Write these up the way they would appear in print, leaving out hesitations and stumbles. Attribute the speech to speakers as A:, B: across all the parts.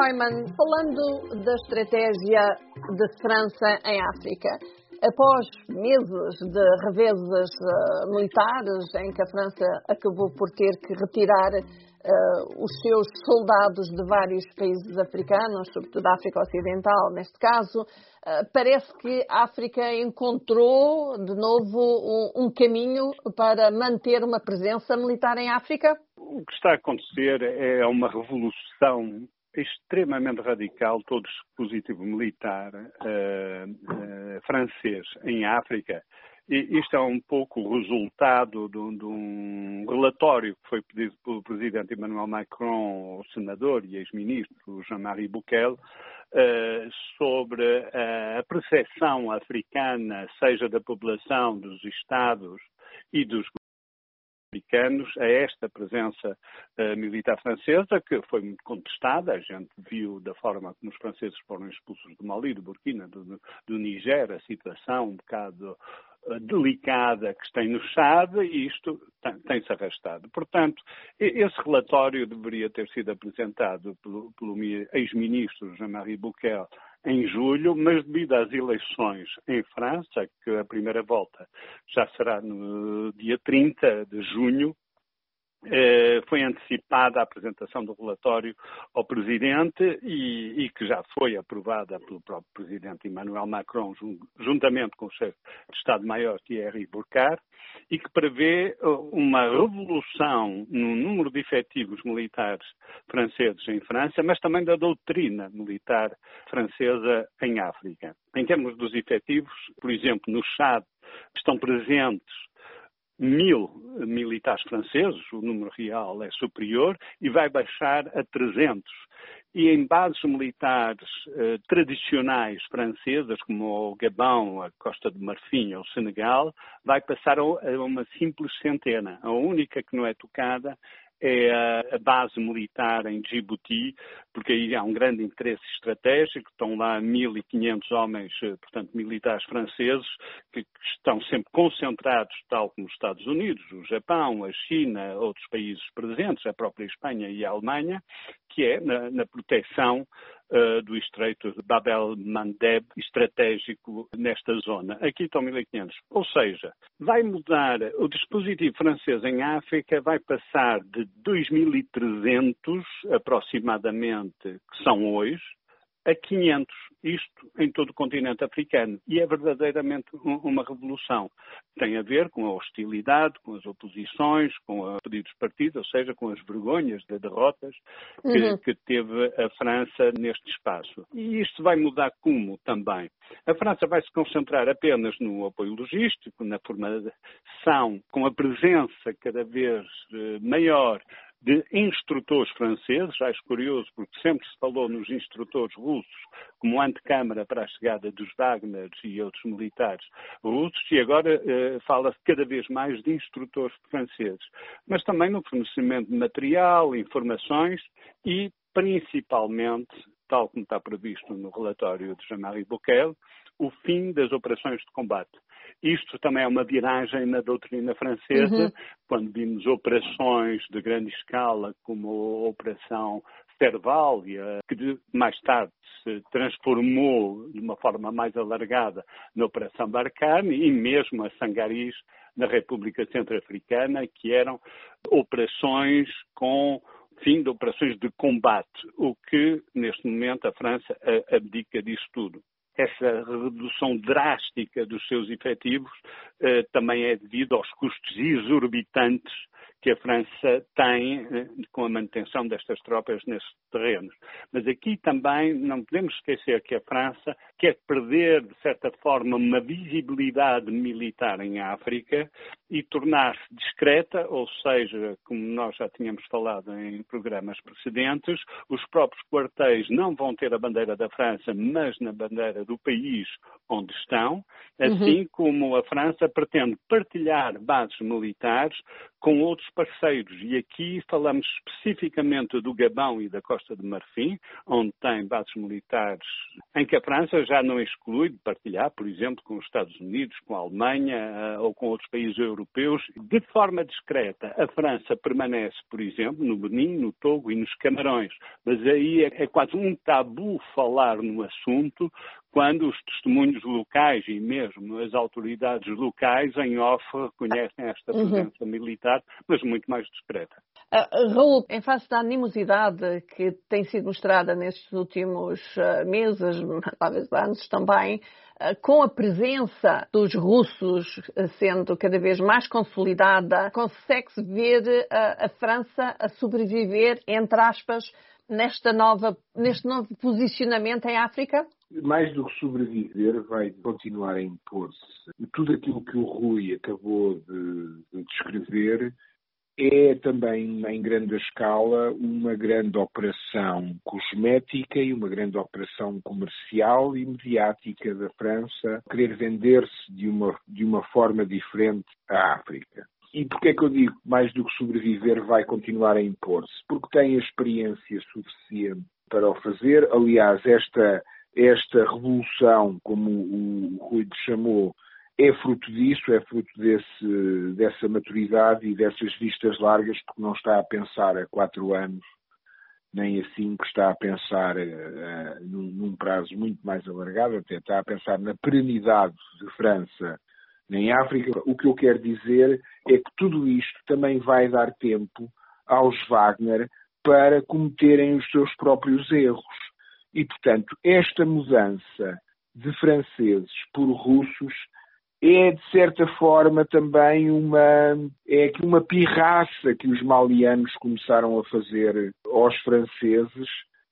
A: Neumann, falando da estratégia de França em África, após meses de revezes militares em que a França acabou por ter que retirar os seus soldados de vários países africanos, sobretudo da África Ocidental, neste caso, parece que a África encontrou de novo um caminho para manter uma presença militar em África?
B: O que está a acontecer é uma revolução extremamente radical, todo dispositivo militar francês em África. E isto é um pouco o resultado de um relatório que foi pedido pelo presidente Emmanuel Macron, o senador e ex-ministro Jean-Marie Bockel, sobre a percepção africana, seja da população, dos Estados e dos africanos, a esta presença militar francesa, que foi muito contestada. A gente viu da forma como os franceses foram expulsos do Mali, do Burkina, do Niger, a situação um bocado delicada que se tem no Chad, e isto tem-se arrastado. Portanto, esse relatório deveria ter sido apresentado pelo ex-ministro Jean-Marie Bockel em julho, mas devido às eleições em França, que a primeira volta já será no dia 30 de junho, foi antecipada a apresentação do relatório ao Presidente e que já foi aprovada pelo próprio Presidente Emmanuel Macron, juntamente com o chefe de Estado-Maior Thierry Burkhard, e que prevê uma revolução no número de efetivos militares franceses em França, mas também da doutrina militar francesa em África. Em termos dos efetivos, por exemplo, no Chad estão presentes 1.000 militares franceses, o número real é superior, e vai baixar a 300. E em bases militares tradicionais francesas, como o Gabão, a Costa do Marfim ou o Senegal, vai passar a uma simples centena. A única que não é tocada é a base militar em Djibouti, porque aí há um grande interesse estratégico. Estão lá 1.500 homens, portanto, militares franceses, que estão sempre concentrados, tal como os Estados Unidos, o Japão, a China, outros países presentes, a própria Espanha e a Alemanha, que é na proteção do Estreito de Bab el-Mandeb, estratégico nesta zona. Aqui estão 1.500. Ou seja, vai mudar, o dispositivo francês em África vai passar de 2.300 aproximadamente, que são hoje, a 500, isto em todo o continente africano. E é verdadeiramente uma revolução. Tem a ver com a hostilidade, com as oposições, com os pedidos de partido, ou seja, com as vergonhas de derrotas que teve a França neste espaço. E isto vai mudar como também? A França vai se concentrar apenas no apoio logístico, na formação, com a presença cada vez maior de instrutores franceses. Já é curioso, porque sempre se falou nos instrutores russos como antecâmara para a chegada dos Wagner e outros militares russos, e agora fala-se cada vez mais de instrutores franceses. Mas também no fornecimento de material, informações e, principalmente, tal como está previsto no relatório de Jean-Marie Bockel, o fim das operações de combate. Isto também é uma viragem na doutrina francesa, quando vimos operações de grande escala, como a Operação Serval, que mais tarde se transformou de uma forma mais alargada na Operação Barkhane, e mesmo a Sangaris na República Centro-Africana, que eram operações com fim de operações de combate, o que neste momento a França abdica disso tudo. Essa redução drástica dos seus efetivos também é devido aos custos exorbitantes que a França tem com a manutenção destas tropas nesses terrenos. Mas aqui também não podemos esquecer que a França quer perder, de certa forma, uma visibilidade militar em África e tornar-se discreta, ou seja, como nós já tínhamos falado em programas precedentes, os próprios quartéis não vão ter a bandeira da França, mas na bandeira do país onde estão, assim como a França pretende partilhar bases militares com outros parceiros, e aqui falamos especificamente do Gabão e da Costa de Marfim, onde tem bases militares, em que a França já não exclui de partilhar, por exemplo, com os Estados Unidos, com a Alemanha ou com outros países europeus. De forma discreta, a França permanece, por exemplo, no Benin, no Togo e nos Camarões. Mas aí é quase um tabu falar no assunto, quando os testemunhos locais e mesmo as autoridades locais em off reconhecem esta presença militar, mas muito mais discreta.
A: Raul, em face da animosidade que tem sido mostrada nestes últimos meses, talvez anos também, com a presença dos russos sendo cada vez mais consolidada, consegue-se ver a França a sobreviver, entre aspas, neste novo posicionamento em África?
C: Mais do que sobreviver, vai continuar a impor-se. Tudo aquilo que o Rui acabou de descrever é também, em grande escala, uma grande operação cosmética e uma grande operação comercial e mediática da França, querer vender-se de uma forma diferente à África. E porquê é que eu digo mais do que sobreviver vai continuar a impor-se? Porque tem a experiência suficiente para o fazer. Aliás, esta revolução, como o Rui lhe chamou, é fruto disso, é fruto dessa maturidade e dessas vistas largas, porque não está a pensar a 4 anos, nem a 5, está a pensar num prazo muito mais alargado, até está a pensar na perenidade de França em África. O que eu quero dizer é que tudo isto também vai dar tempo aos Wagner para cometerem os seus próprios erros. E, portanto, esta mudança de franceses por russos é, de certa forma, também uma pirraça que os malianos começaram a fazer aos franceses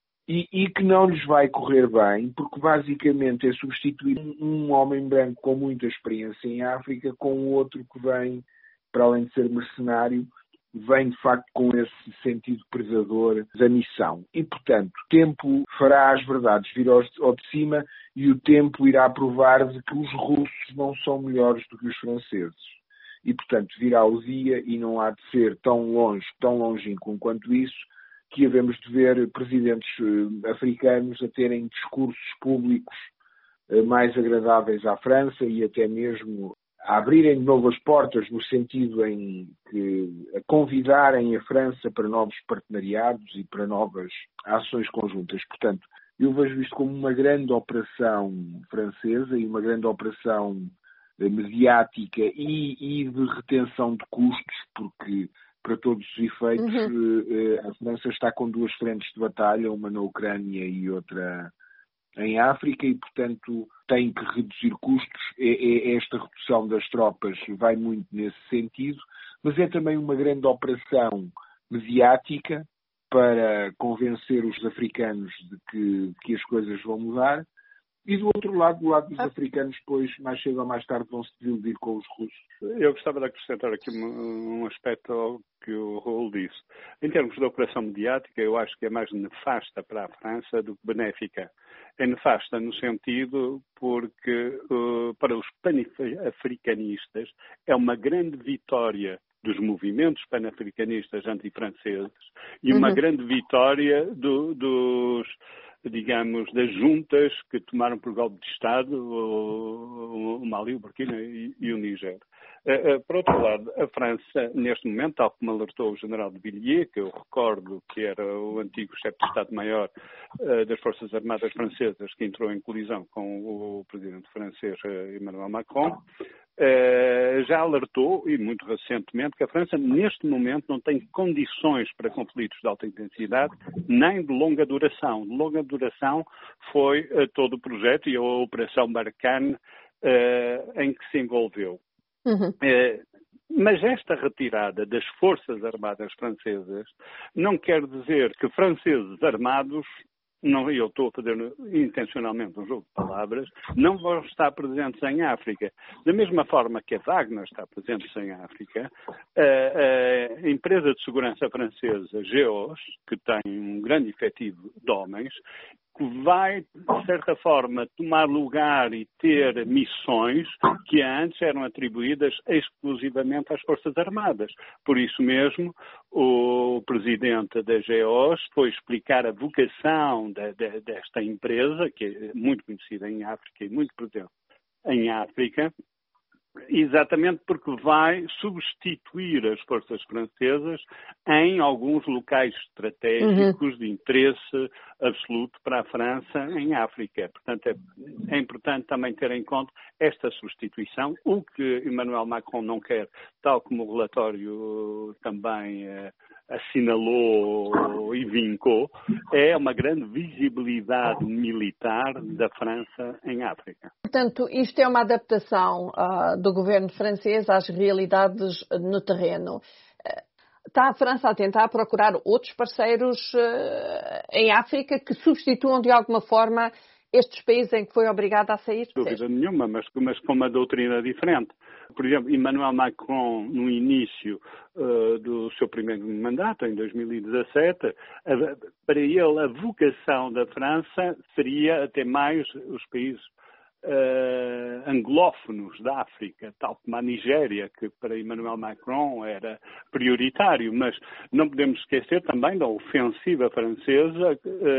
C: e que não lhes vai correr bem, porque basicamente é substituir um homem branco com muita experiência em África com outro que vem, para além de ser mercenário, vem de facto com esse sentido predador da missão. E, portanto, o tempo fará as verdades vir ao de cima e o tempo irá provar de que os russos não são melhores do que os franceses. E, portanto, virá o dia e não há de ser tão longínquo quanto isso, que havemos de ver presidentes africanos a terem discursos públicos mais agradáveis à França e até mesmo a abrirem novas portas no sentido em que a convidarem a França para novos partenariados e para novas ações conjuntas. Portanto, eu vejo isto como uma grande operação francesa e uma grande operação mediática e de retenção de custos, porque, para todos os efeitos, a França está com 2 frentes de batalha, uma na Ucrânia e outra em África, e, portanto, tem que reduzir custos. Esta redução das tropas vai muito nesse sentido, mas é também uma grande operação mediática para convencer os africanos de que as coisas vão mudar. E do outro lado, do lado dos africanos, pois, mais cedo ou mais tarde, vão se desiludir com os russos.
B: Eu gostava de acrescentar aqui um aspecto ao que o Raul disse. Em termos de operação mediática, eu acho que é mais nefasta para a França do que benéfica. É nefasta no sentido porque, para os panafricanistas, é uma grande vitória dos movimentos panafricanistas antifranceses e uma grande vitória das juntas que tomaram por golpe de Estado o Mali, o Burkina e o Níger. Por outro lado, a França, neste momento, tal como alertou o general de Villiers, que eu recordo que era o antigo chefe de Estado-Maior das Forças Armadas Francesas, que entrou em colisão com o presidente francês Emmanuel Macron, já alertou, e muito recentemente, que a França, neste momento, não tem condições para conflitos de alta intensidade, nem de longa duração. De longa duração foi todo o projeto e a Operação Barkhane em que se envolveu. Mas esta retirada das Forças Armadas Francesas não quer dizer que franceses armados, não, eu estou a fazer intencionalmente um jogo de palavras, não vão estar presentes em África. Da mesma forma que a Wagner está presente em África, a empresa de segurança francesa, GEOS, que tem um grande efetivo de homens, porque vai, de certa forma, tomar lugar e ter missões que antes eram atribuídas exclusivamente às Forças Armadas. Por isso mesmo, o presidente da GEOS foi explicar a vocação desta empresa, que é muito conhecida em África e muito presente em África, exatamente porque vai substituir as forças francesas em alguns locais estratégicos de interesse absoluto para a França em África. Portanto, é importante também ter em conta esta substituição, o que Emmanuel Macron não quer, tal como o relatório também assinalou e vincou, é uma grande visibilidade militar da França em África.
A: Portanto, isto é uma adaptação do governo francês às realidades no terreno. Está a França a tentar procurar outros parceiros em África que substituam de alguma forma estes países em que foi obrigado a sair?
B: Sem dúvida nenhuma, mas com uma doutrina diferente. Por exemplo, Emmanuel Macron, no início do seu primeiro mandato, em 2017, para ele a vocação da França seria até mais os países anglófonos da África, tal como a Nigéria, que para Emmanuel Macron era prioritário, mas não podemos esquecer também da ofensiva francesa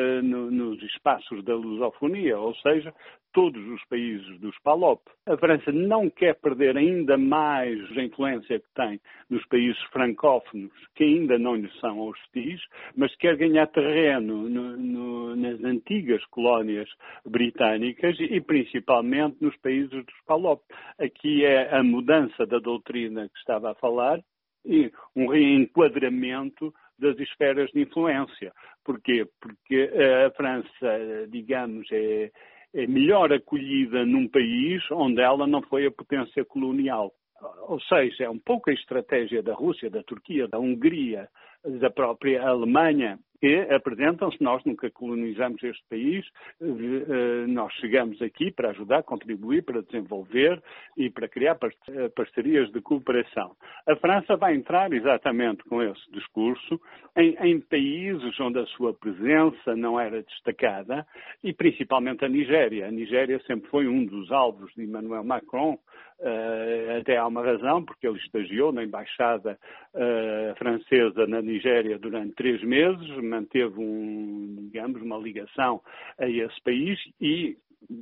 B: nos espaços da lusofonia, ou seja, todos os países dos PALOP. A França não quer perder ainda mais a influência que tem nos países francófonos, que ainda não lhe são hostis, mas quer ganhar terreno nas antigas colónias britânicas e principalmente nos países dos PALOP. Aqui é a mudança da doutrina que estava a falar e um reenquadramento das esferas de influência. Porquê? Porque a França, digamos, é melhor acolhida num país onde ela não foi a potência colonial. Ou seja, é um pouco a estratégia da Rússia, da Turquia, da Hungria, da própria Alemanha, que apresentam-se, nós nunca colonizamos este país, nós chegamos aqui para ajudar, contribuir, para desenvolver e para criar parcerias de cooperação. A França vai entrar exatamente com esse discurso em países onde a sua presença não era destacada e principalmente a Nigéria. A Nigéria sempre foi um dos alvos de Emmanuel Macron, até há uma razão, porque ele estagiou na embaixada francesa na Nigéria durante 3 meses, manteve uma ligação a esse país e,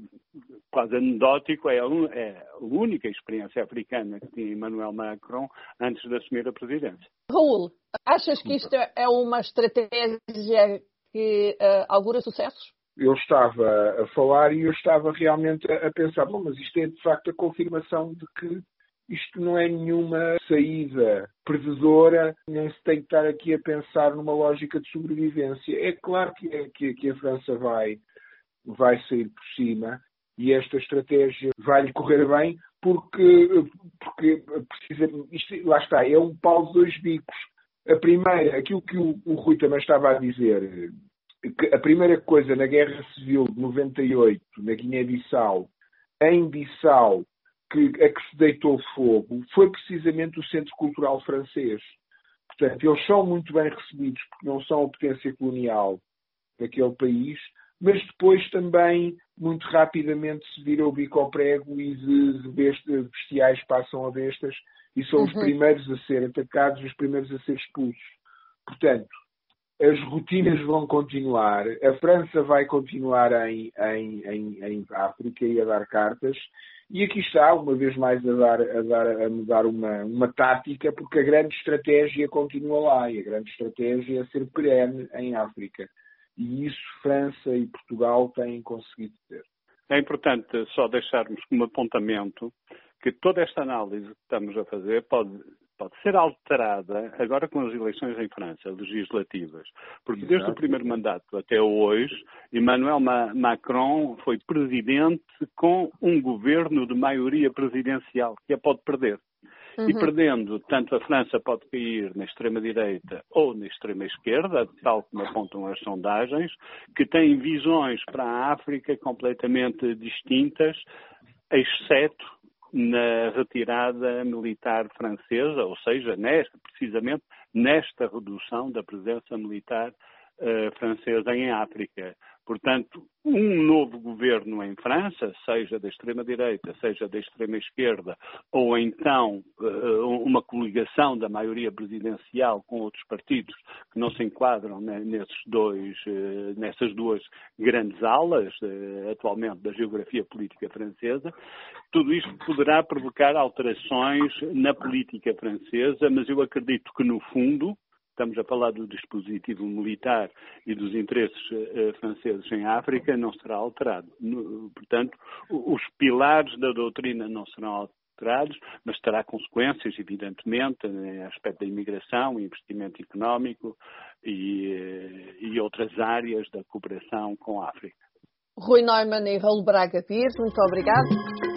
B: quase anedótico, é a única experiência africana que tinha Emmanuel Macron antes de assumir a presidência.
A: Raul, achas que isto é uma estratégia que augura sucessos?
C: Eu estava a falar e eu estava realmente a pensar, bom, mas isto é de facto a confirmação de que isto não é nenhuma saída perdedora, nem se tem que estar aqui a pensar numa lógica de sobrevivência. É claro que a França vai sair por cima e esta estratégia vai-lhe correr bem porque precisa, isto, lá está, é um pau de 2 bicos. A primeira, aquilo que o Rui também estava a dizer, que a primeira coisa na Guerra Civil de 98, na Guiné-Bissau, em Bissau, a que se deitou fogo, foi precisamente o Centro Cultural Francês. Portanto, eles são muito bem recebidos porque não são a potência colonial daquele país, mas depois também, muito rapidamente, se vira o bico ao prego e de bestiais passam a bestas e são os primeiros a ser atacados, os primeiros a ser expulsos. Portanto, as rotinas vão continuar, a França vai continuar em África e a dar cartas, e aqui está, uma vez mais, a mudar uma tática, porque a grande estratégia continua lá, e a grande estratégia é ser perene em África. E isso França e Portugal têm conseguido ter.
B: É importante só deixarmos como apontamento que toda esta análise que estamos a fazer pode ser alterada agora com as eleições em França, legislativas. Porque desde o primeiro mandato até hoje, Emmanuel Macron foi presidente com um governo de maioria presidencial, que a pode perder. E perdendo, tanto a França pode cair na extrema-direita ou na extrema-esquerda, tal como apontam as sondagens, que têm visões para a África completamente distintas, exceto na retirada militar francesa, ou seja, precisamente nesta redução da presença militar francesa em África. Portanto, um novo governo em França, seja da extrema-direita, seja da extrema-esquerda, ou então uma coligação da maioria presidencial com outros partidos que não se enquadram nessas duas grandes alas, atualmente, da geografia política francesa, tudo isto poderá provocar alterações na política francesa, mas eu acredito que, no fundo, estamos a falar do dispositivo militar e dos interesses franceses em África, não será alterado. Portanto, os pilares da doutrina não serão alterados, mas terá consequências, evidentemente, no aspecto da imigração, investimento económico e outras áreas da cooperação com a África.
A: Rui Neumann e Raul Braga Pires, muito obrigado.